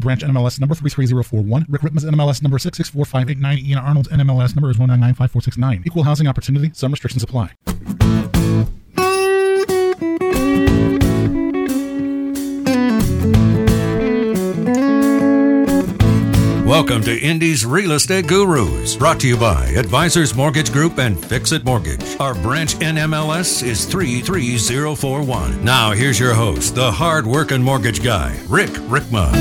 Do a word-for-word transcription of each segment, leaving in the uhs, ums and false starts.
Branch N M L S number three three zero four one. Rick Rittman's N M L S number six six four five eight nine. Ian Arnold's N M L S number is one nine nine five four six nine. Equal housing opportunity. Some restrictions apply. Welcome to Indy's Real Estate Gurus, brought to you by Advisors Mortgage Group and Fix-It Mortgage. Our branch N M L S is three three zero four one. Now here's your host, the hard-working mortgage guy, Rick Rickma.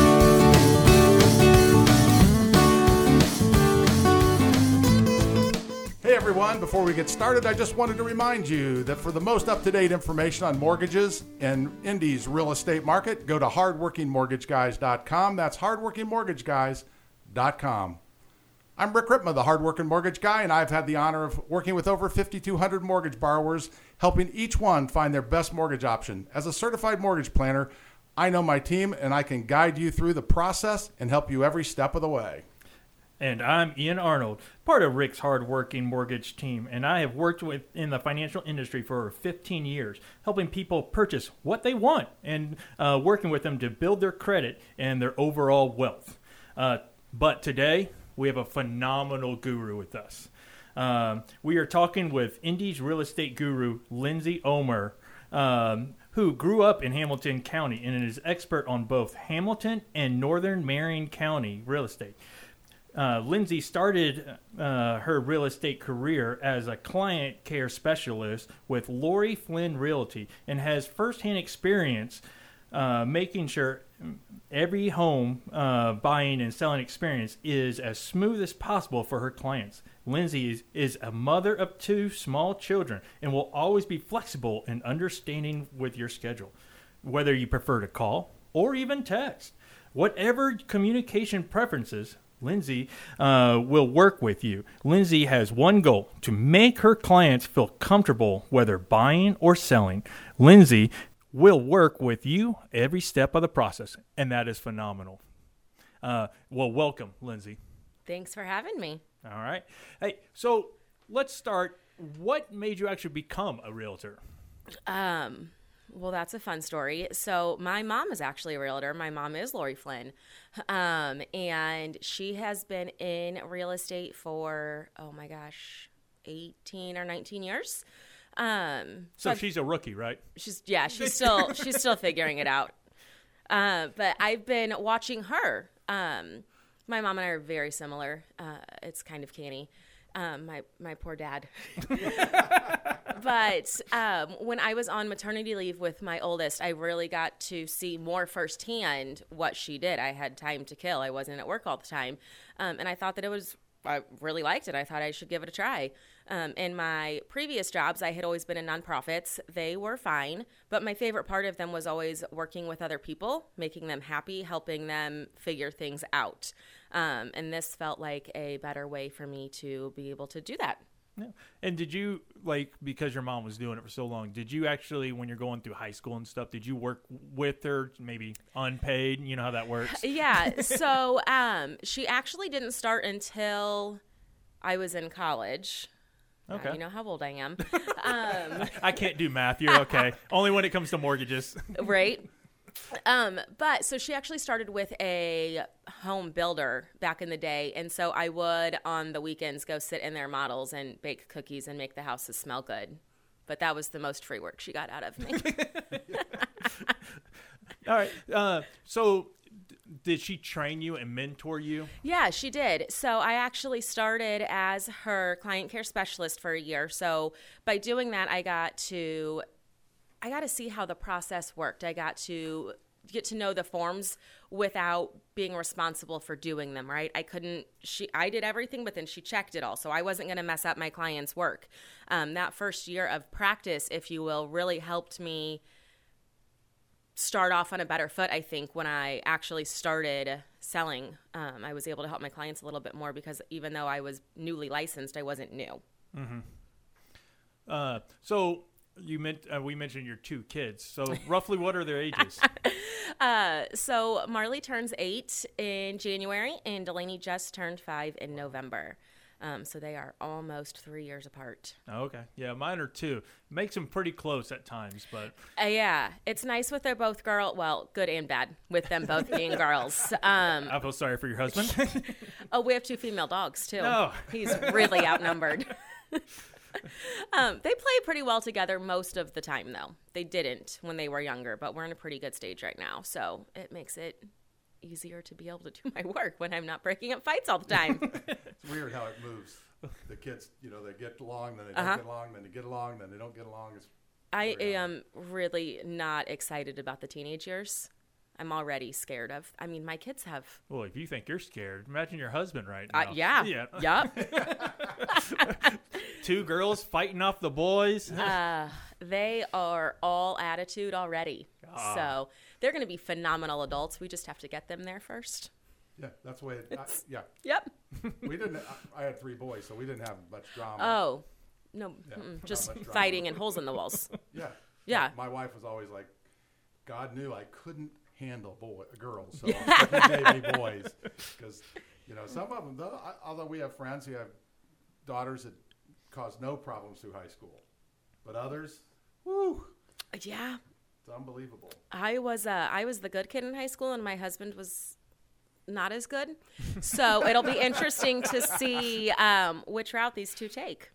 Hey everyone, before we get started, I just wanted to remind you that for the most up-to-date information on mortgages and Indy's real estate market, go to hard working mortgage guys dot com. That's hard working mortgage guys dot com. I'm Rick Rittma, the hard-working mortgage guy, and I've had the honor of working with over fifty-two hundred mortgage borrowers, helping each one find their best mortgage option. As a certified mortgage planner, I know my team, and I can guide you through the process and help you every step of the way. And I'm Ian Arnold, part of Rick's hard-working mortgage team, and I have worked with in the financial industry for fifteen years, helping people purchase what they want and uh, working with them to build their credit and their overall wealth. Uh, but today, we have a phenomenal guru with us. Um, we are talking with Indy's real estate guru, Lindsay Omer, um, who grew up in Hamilton County and is expert on both Hamilton and Northern Marion County real estate. Uh, Lindsay started uh, her real estate career as a client care specialist with Lori Flynn Realty and has firsthand experience uh, making sure every home uh, buying and selling experience is as smooth as possible for her clients. Lindsay is, is a mother of two small children and will always be flexible and understanding with your schedule, whether you prefer to call or even text. Whatever communication preferences, Lindsay uh, will work with you. Lindsay has one goal: to make her clients feel comfortable whether buying or selling. Lindsay will work with you every step of the process, and that is phenomenal. Uh, well, welcome, Lindsay. Thanks for having me. All right. Hey, so let's start. What made you actually become a realtor? Um, well, that's a fun story. So my mom is actually a realtor. My mom is Lori Flynn. Um, and she has been in real estate for, oh my gosh, eighteen or nineteen years. Um, so so she's a rookie, right? She's, yeah, she's still, she's still figuring it out. Uh, but I've been watching her. Um, my mom and I are very similar. Uh, it's kind of canny. Um, my, my poor dad. But um, when I was on maternity leave with my oldest, I really got to see more firsthand what she did. I had time to kill. I wasn't at work all the time. Um, and I thought that it was, I really liked it. I thought I should give it a try. Um, in my previous jobs, I had always been in nonprofits. They were fine. But my favorite part of them was always working with other people, making them happy, helping them figure things out. Um, and this felt like a better way for me to be able to do that. Yeah. And did you, like, because your mom was doing it for so long, did you actually, when you're going through high school and stuff, did you work with her, maybe unpaid? You know how that works? Yeah. So um, she actually didn't start until I was in college. Okay. Uh, you know how old I am. Um, I can't do math. You're okay. Only when it comes to mortgages. Right. Um, but so she actually started with a home builder back in the day. And so I would on the weekends go sit in their models and bake cookies and make the houses smell good. But that was the most free work she got out of me. All right. Uh, so d- did she train you and mentor you? Yeah, she did. So I actually started as her client care specialist for a year. So by doing that, I got to I got to see how the process worked. I got to get to know the forms without being responsible for doing them, right? I couldn't, she, I did everything, but then she checked it all. So I wasn't going to mess up my client's work. Um, that first year of practice, if you will, really helped me start off on a better foot, I think, when I actually started selling. Um, I was able to help my clients a little bit more because even though I was newly licensed, I wasn't new. Mm-hmm. Uh, so... You meant uh, we mentioned your two kids. So roughly, what are their ages? uh, so Marley turns eight in January, and Delaney just turned five in November. Um, so they are almost three years apart. Okay. Yeah, mine are two. Makes them pretty close at times, but Uh, yeah, it's nice with they're both girl. Well, good and bad with them both being girls. Um, I feel sorry for your husband. oh, we have two female dogs too. No. He's really outnumbered. um, they play pretty well together most of the time, though. They didn't when they were younger, but we're in a pretty good stage right now, so it makes it easier to be able to do my work when I'm not breaking up fights all the time. It's weird how it moves. The kids, you know, they get along, then they don't Uh-huh. get along, then they get along, then they don't get along. It's I very odd. am really not excited about the teenage years. I'm already scared of. I mean, my kids have. Well, if you think you're scared, imagine your husband right Uh, now. yeah. Yeah. Yep. Two girls fighting off the boys. Uh, they are all attitude already. Ah. So they're going to be phenomenal adults. We just have to get them there first. Yeah, that's the way. It, I, yeah, Yep. we didn't. I, I had three boys, so we didn't have much drama. Oh, no. Yeah, mm-mm, not just much drama. fighting and holes in the walls. Yeah, Yeah. My, my wife was always like, God knew I couldn't handle boy girls, so he gave me boys. Because you know, some of them, though, I, although we have friends who have daughters that cause no problems through high school, but others, whoo, Yeah. it's unbelievable. I was uh, I was the good kid in high school, and my husband was not as good. So it'll be interesting to see um, which route these two take.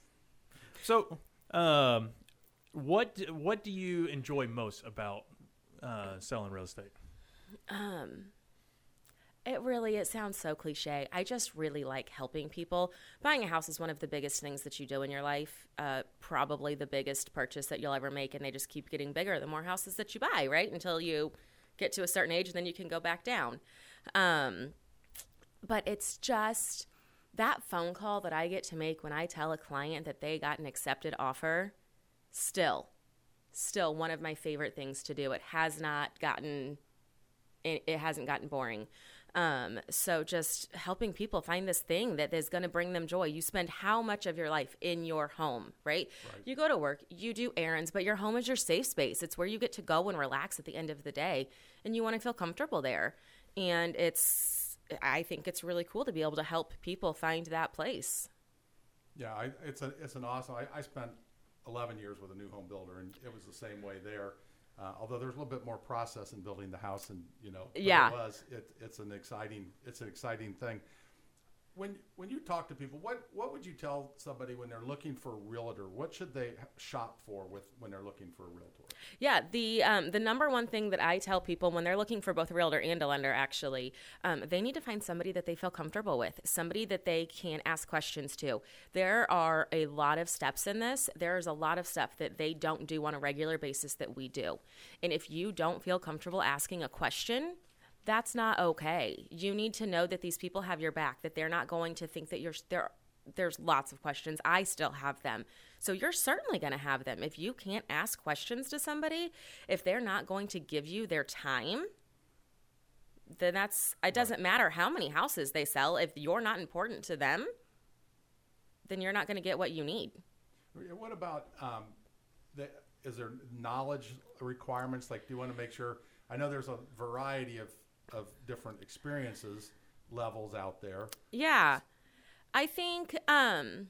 So, um, what what do you enjoy most about uh, selling real estate? Um, it really, it sounds so cliche. I just really like helping people. Buying a house is one of the biggest things that you do in your life. Uh, probably the biggest purchase that you'll ever make, and they just keep getting bigger the more houses that you buy, right? Until you get to a certain age, and then you can go back down. Um, but it's just that phone call that I get to make when I tell a client that they got an accepted offer, still, still one of my favorite things to do. It has not gotten, it, it hasn't gotten boring. Um, so just helping people find this thing that is going to bring them joy. You spend how much of your life in your home, right? Right. You go to work, you do errands, but your home is your safe space. It's where you get to go and relax at the end of the day, and you want to feel comfortable there. And it's, I think it's really cool to be able to help people find that place. Yeah, I, it's a it's an awesome. I, I spent eleven years with a new home builder, and it was the same way there. Uh, although there's a little bit more process in building the house, and you know, but Yeah. it was it, it's an exciting it's an exciting thing. When when you talk to people, what what would you tell somebody when they're looking for a realtor? What should they shop for with when they're looking for a realtor? Yeah, the um, the number one thing that I tell people when they're looking for both a realtor and a lender, actually, um, they need to find somebody that they feel comfortable with, somebody that they can ask questions to. There are a lot of steps in this. There's a lot of stuff that they don't do on a regular basis that we do. And if you don't feel comfortable asking a question, that's not okay. You need to know that these people have your back, that they're not going to think that you're there. There's lots of questions. I still have them. So you're certainly going to have them. If you can't ask questions to somebody, if they're not going to give you their time, then that's, it doesn't matter how many houses they sell. If you're not important to them, then you're not going to get what you need. What about um, the, is there knowledge requirements? Like, do you want to make sure? I know there's a variety of of different experiences levels out there. Yeah. I think, um,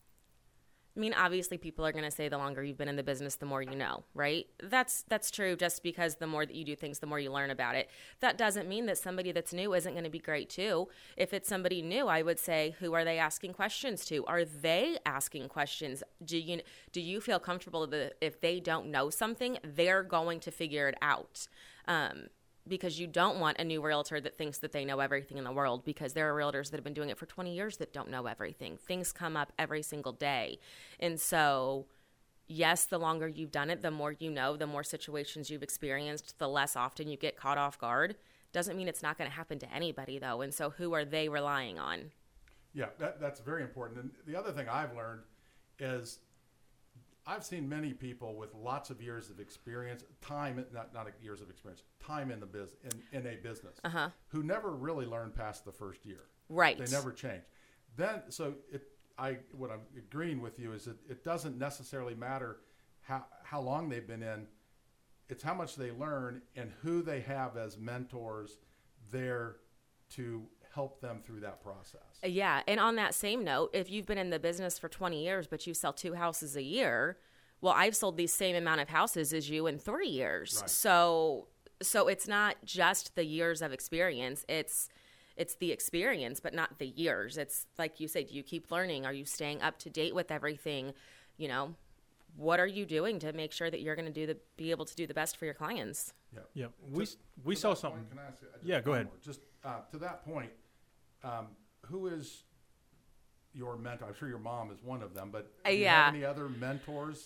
I mean, obviously people are going to say the longer you've been in the business, the more you know, right? That's that's true just because the more that you do things, the more you learn about it. That doesn't mean that somebody that's new isn't going to be great too. If it's somebody new, I would say, who are they asking questions to? Are they asking questions? Do you do you feel comfortable that if they don't know something, they're going to figure it out? Um Because you don't want a new realtor that thinks that they know everything in the world, because there are realtors that have been doing it for twenty years that don't know everything. Things come up every single day. And so, yes, the longer you've done it, the more you know, the more situations you've experienced, the less often you get caught off guard. Doesn't mean it's not going to happen to anybody, though. And so who are they relying on? Yeah, that, that's very important. And the other thing I've learned is I've seen many people with lots of years of experience, time, not not years of experience, time in the biz in, in a business, Uh-huh. who never really learned past the first year. Right. They never change. Then, so it, I, what I'm agreeing with you is that it doesn't necessarily matter how how long they've been in. It's how much they learn and who they have as mentors there to help them through that process. Yeah, and on that same note, if you've been in the business for twenty years, but you sell two houses a year, well, I've sold the same amount of houses as you in three years. Right. So, so it's not just the years of experience. It's it's the experience, but not the years. It's like you say, do you keep learning? Are you staying up to date with everything? You know, what are you doing to make sure that you're going to do the be able to do the best for your clients? Yep. Yeah, we Just we to saw that something. point, can I ask you- just Yeah, go one ahead. more. Just uh, to that point, um, who is your mentor? I'm sure your mom is one of them, but Uh, do you yeah. have any other mentors?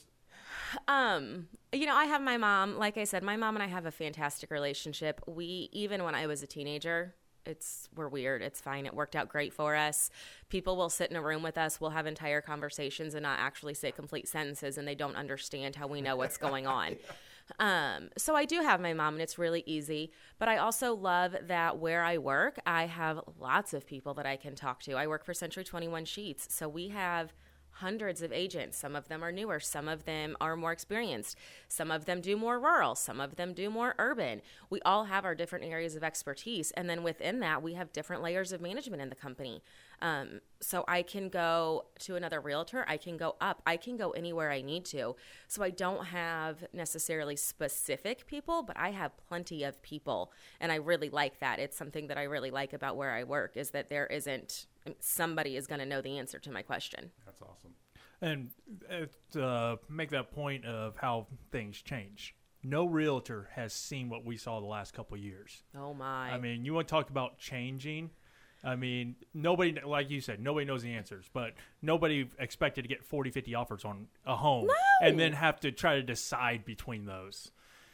Um, you know, I have my mom. Like I said, my mom and I have a fantastic relationship. We, even when I was a teenager, it's, we're weird. It's fine. It worked out great for us. People will sit in a room with us. We'll have entire conversations and not actually say complete sentences, and they don't understand how we know what's going on. Um, so I do have my mom, and it's really easy. But I also love that where I work, I have lots of people that I can talk to. I work for Century twenty-one Sheets, so we have hundreds of agents. Some of them are newer. Some of them are more experienced. Some of them do more rural. Some of them do more urban. We all have our different areas of expertise. And then within that, we have different layers of management in the company. Um, so I can go to another realtor. I can go up. I can go anywhere I need to. So I don't have necessarily specific people, but I have plenty of people. And I really like that. It's something that I really like about where I work is that there isn't somebody is going to know the answer to my question. That's awesome. And uh, to make that point of how things change, no realtor has seen what we saw the last couple of years. Oh, my. I mean, you want to talk about changing. I mean, nobody, like you said, nobody knows the answers, but nobody expected to get forty, fifty offers on a home No! and then have to try to decide between those.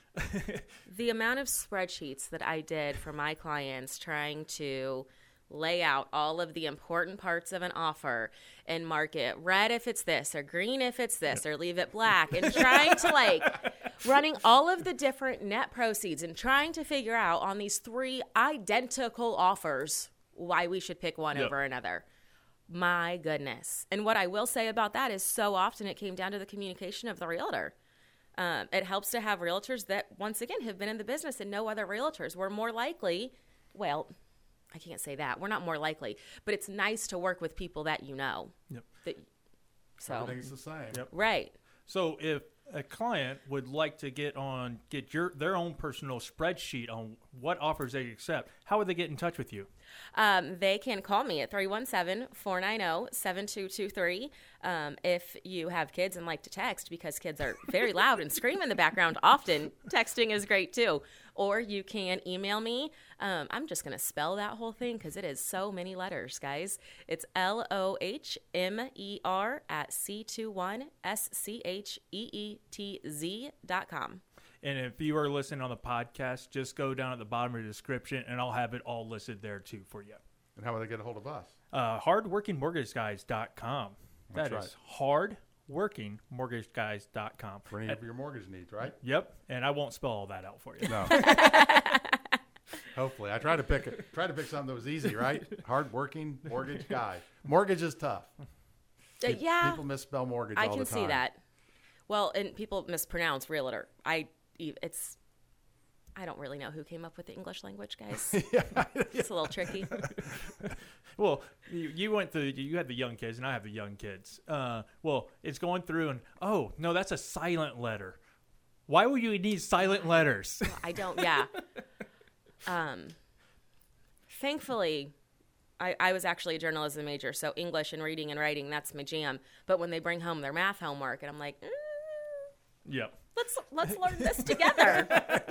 The amount of spreadsheets that I did for my clients trying to lay out all of the important parts of an offer and mark it red if it's this or green if it's this or leave it black, and trying to like running all of the different net proceeds and trying to figure out on these three identical offers why we should pick one Yep. over another. My goodness. And what I will say about that is so often it came down to the communication of the realtor. Um, it helps to have realtors that, once again, have been in the business and know other realtors. We're more likely, well, I can't say that. We're not more likely, but it's nice to work with people that you know. Yep. That, so, Everything's the same. Yep. right. So if a client would like to get on, get your their own personal spreadsheet on what offers they accept, how would they get in touch with you? Um, they can call me at three one seven, four nine zero, seven two two three. Um, if you have kids and like to text, because kids are very loud and scream in the background often, texting is great too. Or you can email me. Um, I'm just going to spell that whole thing because it is so many letters, guys. It's L O H M E R at C twenty-one S C H E E T Z dot com. And if you are listening on the podcast, just go down at the bottom of the description, and I'll have it all listed there too for you. And how will they get a hold of us? Uh, hard working mortgage guys dot com. That's That right. is hard working mortgage guys dot com. For any of your mortgage needs, right? Yep, and I won't spell all that out for you. No. Hopefully. I try to pick try to pick something that was easy, right? Hard-working mortgage guy. Mortgage is tough. Uh, yeah, People misspell mortgage I all can the time. see that. Well, and people mispronounce realtor. I, it's, I don't really know who came up with the English language, guys. It's a little tricky. Well, you, you went through, you had the young kids, and I have the young kids. Uh, well, it's going through, and oh, no, that's a silent letter. Why would you need silent letters? I don't, yeah. Um, thankfully, I, I was actually a journalism major, so English and reading and writing, that's my jam. But when they bring home their math homework, and I'm like, mm, Yep. let's let's learn this together.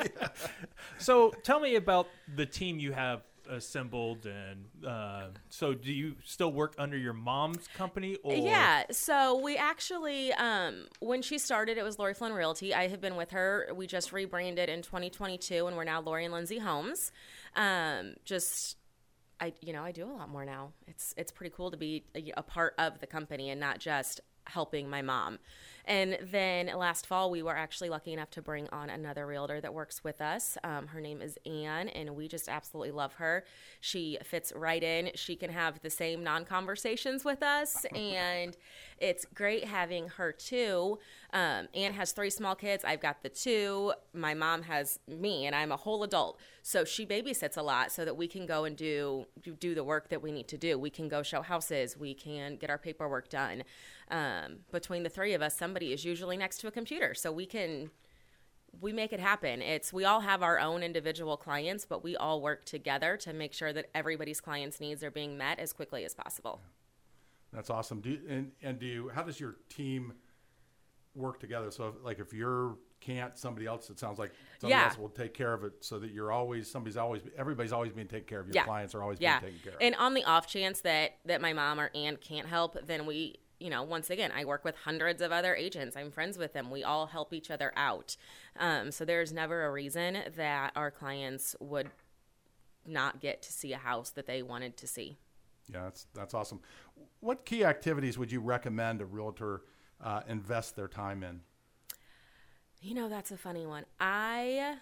So tell me about the team you have assembled, and uh, so do you still work under your mom's company? Or Yeah, so we actually, um, when she started, it was Lori Flynn Realty. I have been with her. We just rebranded in twenty twenty-two, and we're now Lori and Lindsay Homes. Um, just, I, you know, I do a lot more now. It's it's pretty cool to be a, a part of the company and not just helping my mom. And then last fall, we were actually lucky enough to bring on another realtor that works with us. Um, her name is Anne, and we just absolutely love her. She fits right in. She can have the same non-conversations with us, and it's great having her too. Um, Anne has three small kids. I've got the two. My mom has me, and I'm a whole adult. So she babysits a lot so that we can go and do do the work that we need to do. We can go show houses. We can get our paperwork done. Um, between the three of us, somebody is usually next to a computer, so we can we make it happen. It's we all have our own individual clients, but we all work together to make sure that everybody's clients' needs are being met as quickly as possible. That's awesome. Do you, and and do you? How does your team work together? So, like, if you're can't, somebody else, it sounds like somebody Yeah. else will take care of it, so that you're always somebody's always everybody's always being taken care of. Your Yeah. clients are always Yeah. being taken care of. And on the off chance that that my mom or aunt can't help, then we, you know, once again, I work with hundreds of other agents. I'm friends with them. We all help each other out. Um, so there's never a reason that our clients would not get to see a house that they wanted to see. Yeah, that's that's awesome. What key activities would you recommend a realtor uh, invest their time in? You know, that's a funny one. I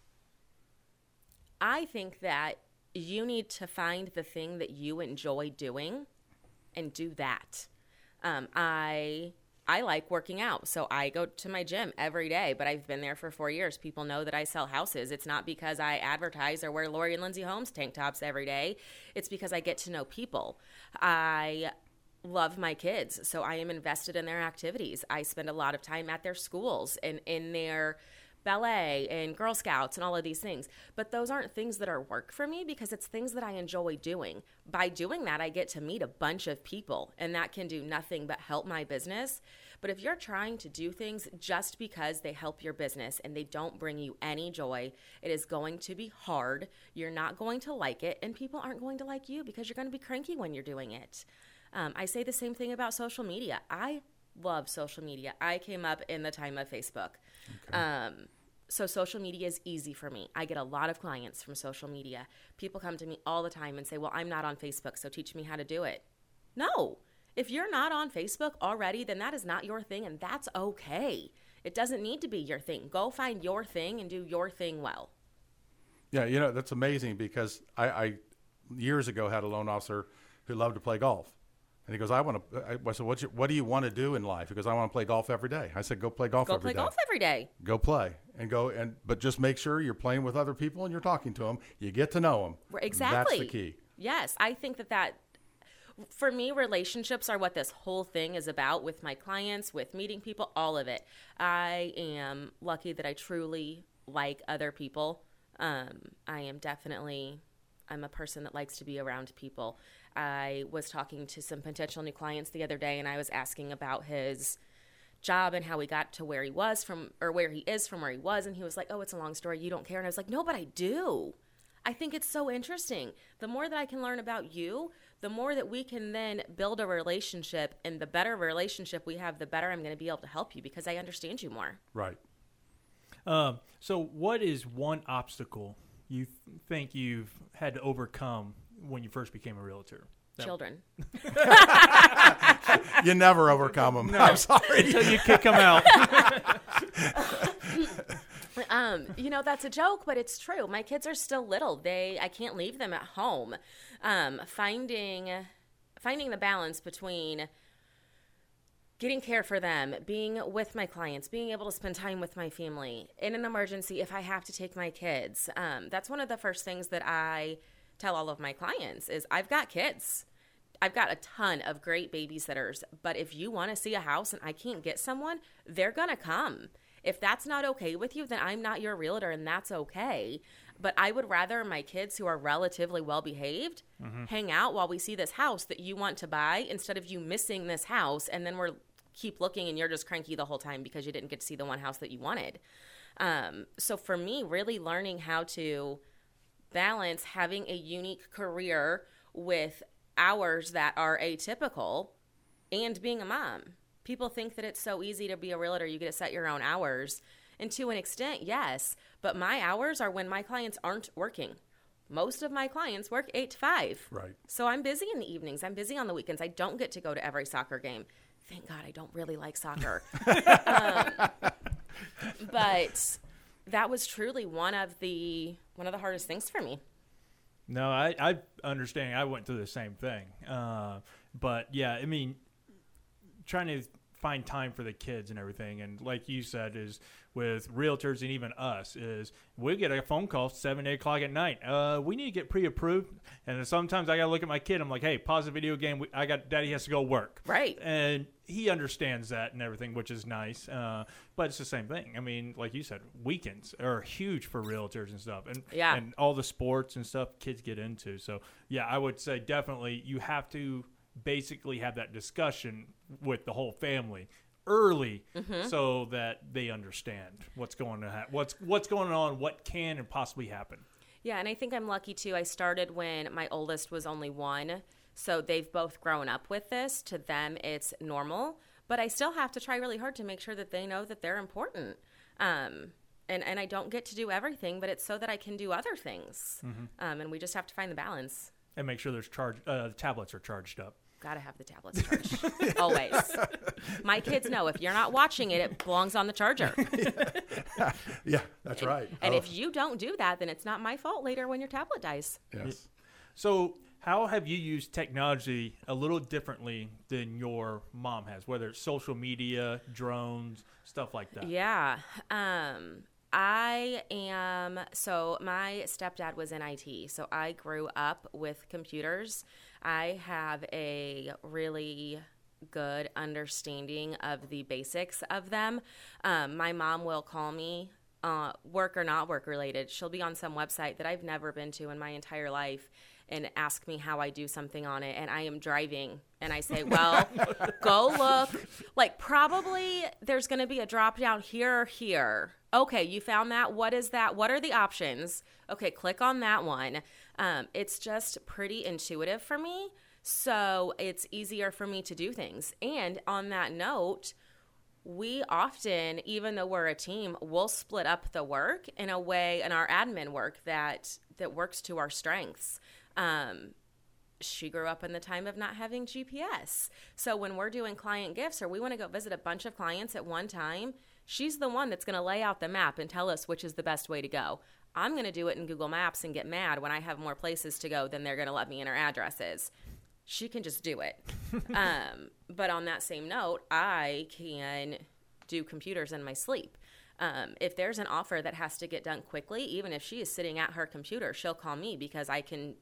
I think that you need to find the thing that you enjoy doing and do that. Um, I I like working out, so I go to my gym every day, but I've been there for four years. People know that I sell houses. It's not because I advertise or wear Lori and Lindsay Holmes tank tops every day. It's because I get to know people. I love my kids, so I am invested in their activities. I spend a lot of time at their schools and in their ballet and Girl Scouts and all of these things. But those aren't things that are work for me because it's things that I enjoy doing. By doing that, I get to meet a bunch of people, and that can do nothing but help my business. But if you're trying to do things just because they help your business and they don't bring you any joy, it is going to be hard. You're not going to like it, and people aren't going to like you because you're going to be cranky when you're doing it. Um, I say the same thing about social media. I love social media. I came up in the time of Facebook. Okay. Um, so social media is easy for me. I get a lot of clients from social media. People come to me all the time and say, well, I'm not on Facebook, so teach me how to do it. No. If you're not on Facebook already, then that is not your thing, and that's okay. It doesn't need to be your thing. Go find your thing and do your thing well. Yeah, you know, that's amazing because I, I years ago had a loan officer who loved to play golf. And he goes, I want to, I said, what, you, what do you want to do in life? He goes, I want to play golf every day. I said, go play golf Go every play day. golf every day. Go play and go. and But just make sure you're playing with other people and you're talking to them. You get to know them. Exactly. That's the key. Yes. I think that that, for me, relationships are what this whole thing is about with my clients, with meeting people, all of it. I am lucky that I truly like other people. Um, I am definitely, I'm a person that likes to be around people. I was talking to some potential new clients the other day, and I was asking about his job and how he got to where he was from, or where he is from where he was, and he was like, oh, it's a long story, you don't care. And I was like, no, but I do. I think it's so interesting. The more that I can learn about you, the more that we can then build a relationship, and the better relationship we have, the better I'm going to be able to help you because I understand you more. Right. Um, so what is one obstacle you th- think you've had to overcome when you first became a realtor? That- Children. You never overcome them. No. I'm sorry. Until you kick them out. Um, you know, that's a joke, but it's true. My kids are still little. They, I can't leave them at home. Um, finding, finding the balance between getting care for them, being with my clients, being able to spend time with my family in an emergency if I have to take my kids. Um, that's one of the first things that I tell all of my clients is I've got kids. I've got a ton of great babysitters, but if you want to see a house and I can't get someone, they're going to come. If that's not okay with you, then I'm not your realtor, and that's okay. But I would rather my kids who are relatively well-behaved mm-hmm. hang out while we see this house that you want to buy instead of you missing this house, and then we're keep looking and you're just cranky the whole time because you didn't get to see the one house that you wanted. Um, so for me, really learning how to balance having a unique career with hours that are atypical and being a mom. People think that it's so easy to be a realtor. You get to set your own hours. And to an extent, yes. But my hours are when my clients aren't working. Most of my clients work eight to five. Right. So I'm busy in the evenings. I'm busy on the weekends. I don't get to go to every soccer game. Thank God I don't really like soccer. um, but that was truly one of the one of the hardest things for me. No, I, I understand. I went through the same thing. Uh, but, yeah, I mean, trying to find time for the kids and everything. And like you said, is with realtors and even us, is we get a phone call seven, eight o'clock at night. Uh, we need to get pre-approved. And then sometimes I got to look at my kid. I'm like, hey, pause the video game. We, I got Daddy has to go work. Right. And he understands that and everything, which is nice. Uh, but it's the same thing. I mean, like you said, weekends are huge for realtors and stuff. And, yeah. and all the sports and stuff kids get into. So, yeah, I would say definitely you have to basically have that discussion with the whole family early, mm-hmm. so that they understand what's going to ha- what's what's going on, what can and possibly happen. Yeah, and I think I'm lucky too. I started when my oldest was only one, so they've both grown up with this. To them, it's normal, but I still have to try really hard to make sure that they know that they're important. Um, and and I don't get to do everything, but it's so that I can do other things. Mm-hmm. Um, and we just have to find the balance. And make sure there's charge uh, the tablets are charged up. Gotta have the tablets charged. Always. My kids know if you're not watching it, it belongs on the charger. yeah. yeah, that's and, right. And oh. if you don't do that, then it's not my fault later when your tablet dies. Yes. So how have you used technology a little differently than your mom has, whether it's social media, drones, stuff like that? Yeah. Um, I am, so my stepdad was in I T, so I grew up with computers. I have a really good understanding of the basics of them. Um, my mom will call me, uh, work or not work related. She'll be on some website that I've never been to in my entire life and ask me how I do something on it. And I am driving and I say, well, go look. Like probably there's going to be a drop down here or here. Okay, you found that. What is that? What are the options? Okay, click on that one. Um, it's just pretty intuitive for me, so it's easier for me to do things. And on that note, we often, even though we're a team, we'll split up the work in a way, in our admin work, that that works to our strengths. Um, she grew up in the time of not having G P S. So when we're doing client gifts or we want to go visit a bunch of clients at one time, she's the one that's going to lay out the map and tell us which is the best way to go. I'm going to do it in Google Maps and get mad when I have more places to go than they're going to let me enter addresses. She can just do it. um, but on that same note, I can do computers in my sleep. Um, if there's an offer that has to get done quickly, even if she is sitting at her computer, she'll call me because I can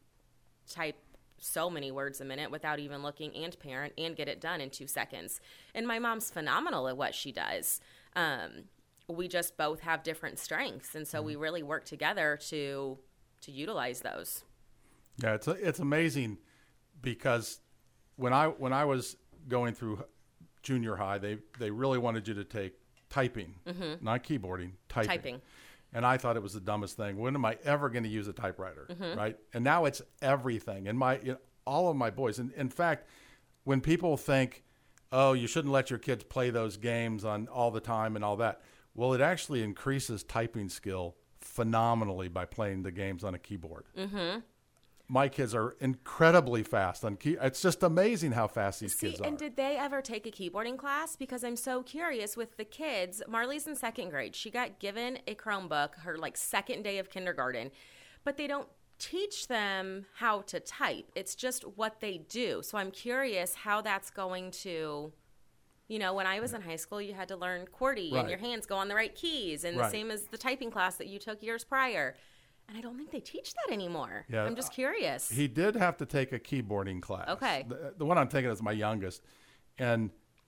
type so many words a minute without even looking and parent and get it done in two seconds. And my mom's phenomenal at what she does. Um, we just both have different strengths. And so mm-hmm. we really work together to, to utilize those. Yeah. It's, it's amazing because when I, when I was going through junior high, they, they really wanted you to take typing, mm-hmm. not keyboarding, typing. Typing. And I thought it was the dumbest thing. When am I ever going to use a typewriter, mm-hmm. right? And now it's everything. And my, you know, all of my boys. And in fact, when people think, oh, you shouldn't let your kids play those games on all the time and all that, well, it actually increases typing skill phenomenally by playing the games on a keyboard. Mm-hmm. My kids are incredibly fast on key. It's just amazing how fast these See, kids are. And did they ever take a keyboarding class? Because I'm so curious with the kids. Marley's in second grade. She got given a Chromebook her like second day of kindergarten, but they don't teach them how to type. It's just what they do. So I'm curious how that's going to, you know, when I was in high school, you had to learn QWERTY right. and your hands go on the right keys, and right. the same as the typing class that you took years prior. And I don't think they teach that anymore. Yeah, I'm just curious. He did have to take a keyboarding class. Okay. The, the one I'm thinking is my youngest. And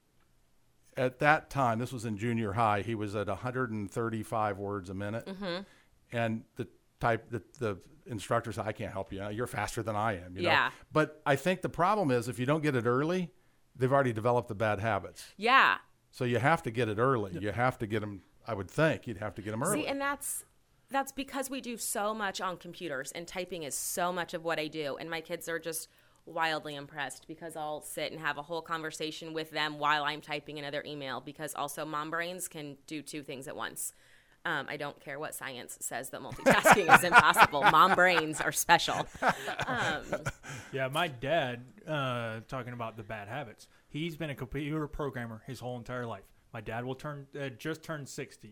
at that time, this was in junior high, he was at one hundred thirty-five words a minute. Mm-hmm. And the type the, the instructor said, I can't help you. You're faster than I am. You yeah. know? But I think the problem is if you don't get it early, they've already developed the bad habits. Yeah. So you have to get it early. Yeah. You have to get them, I would think, you'd have to get them early. See, and that's... That's because we do so much on computers, and typing is so much of what I do. And my kids are just wildly impressed because I'll sit and have a whole conversation with them while I'm typing another email, because also mom brains can do two things at once. Um, I don't care what science says that multitasking is impossible. Mom brains are special. Um, yeah, my dad, uh, talking about the bad habits, he's been a computer programmer his whole entire life. My dad will turn uh, just turned sixty.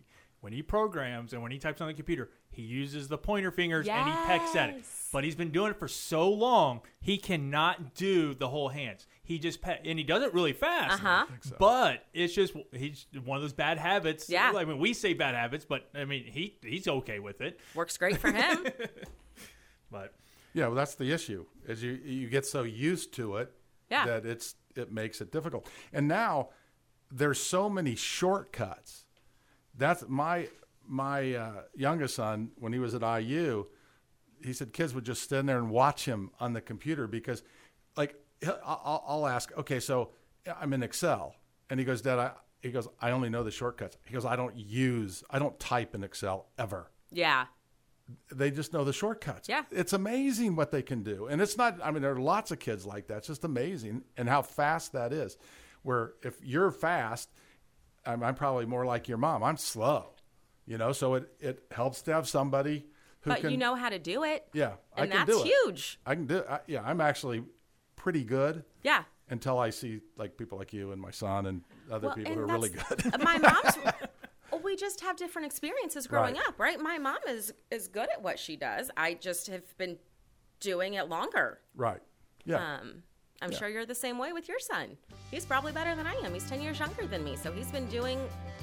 when he programs and when he types on the computer, he uses the pointer fingers and he pecks at it. Yes. But he's been doing it for so long, he cannot do the whole hands. He just pe- and he does it really fast. Uh-huh. so. But it's just he's one of those bad habits. Yeah. I mean, we say bad habits, but I mean, he he's okay with it. Works great for him. But Yeah, well, that's the issue. Is you you get so used to it Yeah. that it's it makes it difficult. And now there's so many shortcuts. That's my my uh, youngest son when he was at I U. He said kids would just stand there and watch him on the computer because, like, he'll- I'll, I'll ask, okay, so I'm in Excel, and he goes, Dad, I, he goes, I only know the shortcuts. He goes, I don't use, I don't type in Excel ever. Yeah. They just know the shortcuts. Yeah. It's amazing what they can do. And it's not, I mean, there are lots of kids like that. It's just amazing and how fast that is. Where if you're fast, I'm, I'm probably more like your mom. I'm slow, you know, so it, it helps to have somebody who But can. you know how to do it. Yeah. I And can that's do it. huge. I can do it. I, yeah. I'm actually pretty good Yeah. until I see like people like you and my son and other Well, people and who are really that's- good. My mom's. We just have different experiences growing Right. up, right? My mom is is good at what she does. I just have been doing it longer. Right. Yeah. Um, I'm Yeah. sure you're the same way with your son. He's probably better than I am. He's ten years younger than me, so he's been doing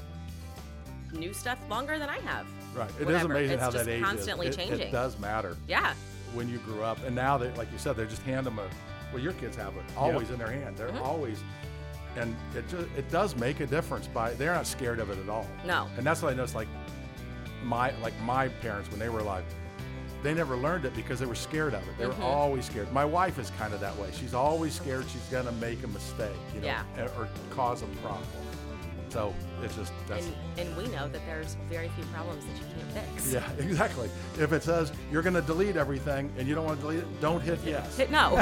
new stuff longer than I have. right. It is whatever. amazing It's how just that age constantly is. It, changing. it does matter. Yeah. When you grew up, and now they, like you said, they just hand them a. Well, your kids have it always in their hand. They're Mm-hmm. always, and it just it does make a difference. By they're not scared of it at all. No. And that's what I noticed. Like my like my parents when they were alive, they never learned it because they were scared of it. They were Mm-hmm. always scared. My wife is kind of that way. She's always scared she's gonna make a mistake, you know, Yeah. or cause a problem. So it's just that's. And, and we know that there's very few problems that you can't fix. Yeah, exactly. If it says you're going to delete everything and you don't want to delete it, don't hit yes. Hit no.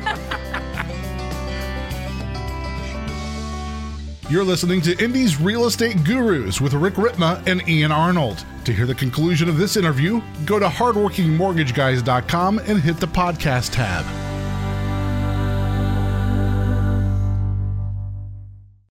You're listening to Indy's Real Estate Gurus with Rick Ritma and Ian Arnold. To hear the conclusion of this interview, go to hardworking mortgage guys dot com and hit the podcast tab.